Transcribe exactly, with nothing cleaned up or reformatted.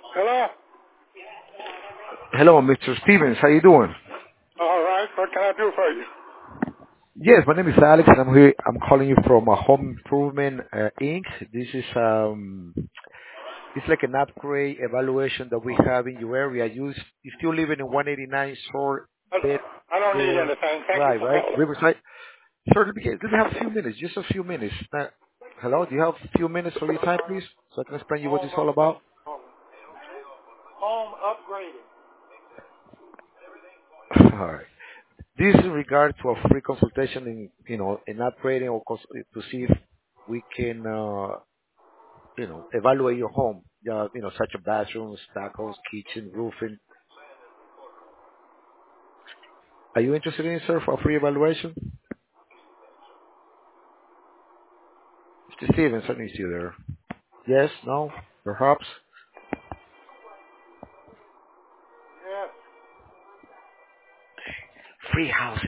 Hello? Hello, mister Stevens. How you doing? All right. What can I do for you? Yes, my name is Alex, and I'm here. I'm calling you from uh, Home Improvement uh, Inc. This is um, it's like an upgrade evaluation that we have in your area. You s- you still living in one eighty-nine Shore I I don't need Bedford anything. Thank you Drive, for right? calling. Riverside. Sir, let me get, let me have a few minutes, just a few minutes. Uh, hello, do you have a few minutes for your time, please, so I can explain you what Home it's all upgrade. about? Home, home upgrading. All right. This is in regard to a free consultation in, you know, in upgrading or cons- to see if we can, uh, you know, evaluate your home, uh, you know, such as bathrooms, stuccos, kitchen, roofing. Are you interested in it, sir, for a free evaluation? mister Stevens, I need you there. Yes, no, perhaps. Yes. Free house